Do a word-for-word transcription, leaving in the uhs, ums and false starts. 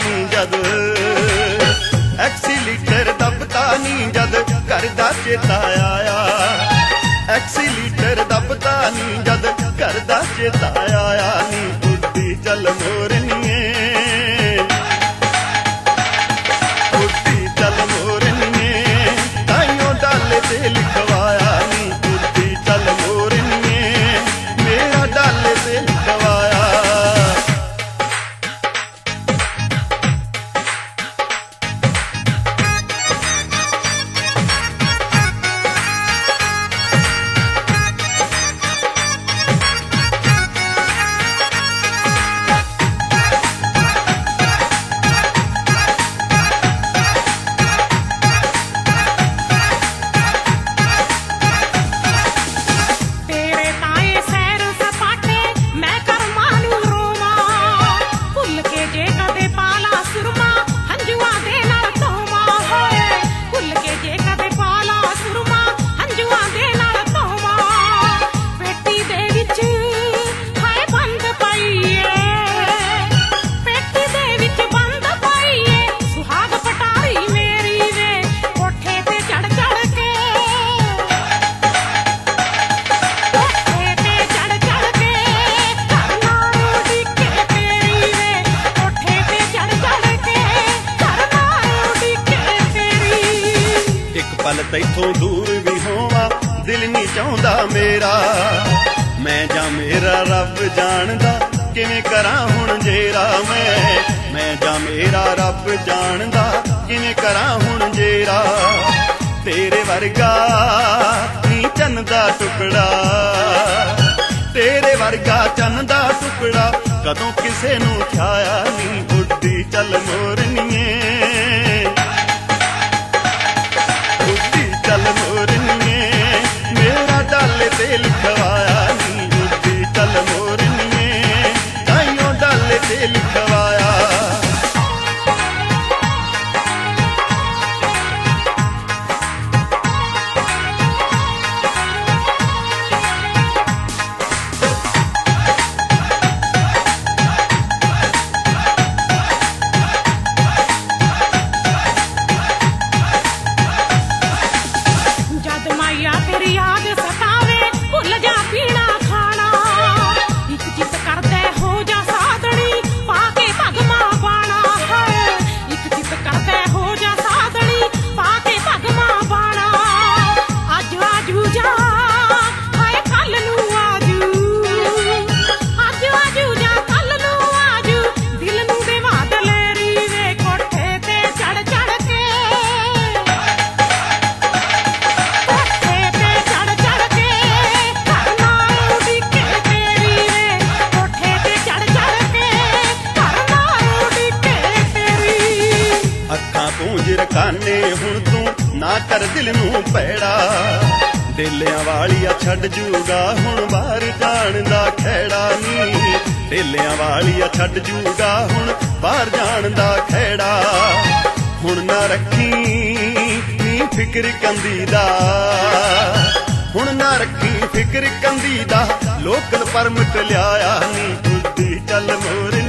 नी जद एक्सीलीटर दबदा नी जद घर दा चेता आया एक्सीलीटर दबदा नी जद घर दा चेता आया नी उड्डी चल मोरनीए उड्डी चल मोरनीए ताइयों डाले ते लिखवाया नी उड्डी चल मोरनीए मेरा डाले ते लिखवाया पल तैथों दूर भी होवा दिल नहीं चाहता मेरा मैं जा मेरा रब जानदा किवें करा हुण जेरा मैं मैं जा मेरा रब जानदा किवें करा हुण जेरा तेरे वर्गा नी चन्न दा टुकड़ा तेरे वर्गा चन्न दा टुकड़ा कदों किसे नूं छाया नी उड्डी चल मोरनीए चल मोरनीए मेरा डाले ते लिखवाया नी उड्डी चल मोरनीए ताइयों डाले ते लिखवाया तेरी याद सतावे भुल जा पीना खाना एक चित करदे हो जा साधनी पाके भगमा बाणा है एक चित करदे हो जा साधनी पाके भगमा बाणा अज आजू जा हाय कल नू आजू अज आजू जा कल नू आजू दिल नू दे बादल रीवे कोठे ते चढ़ चढ़ के रखाने हुण तू ना कर दिल नूं पैड़ा डेलियां वालिया छड्ड जूगा हुण बाहर जाण दा खैड़ा नी डेलियां वालिया छड्ड जूगा हुण बाहर जाण दा खैड़ा हुण ना रखी नी फिक्र कंदी दा हुण ना रखी फिक्र कंदी दा लोकल परमिट लिया नी उड्डी चल मोरनी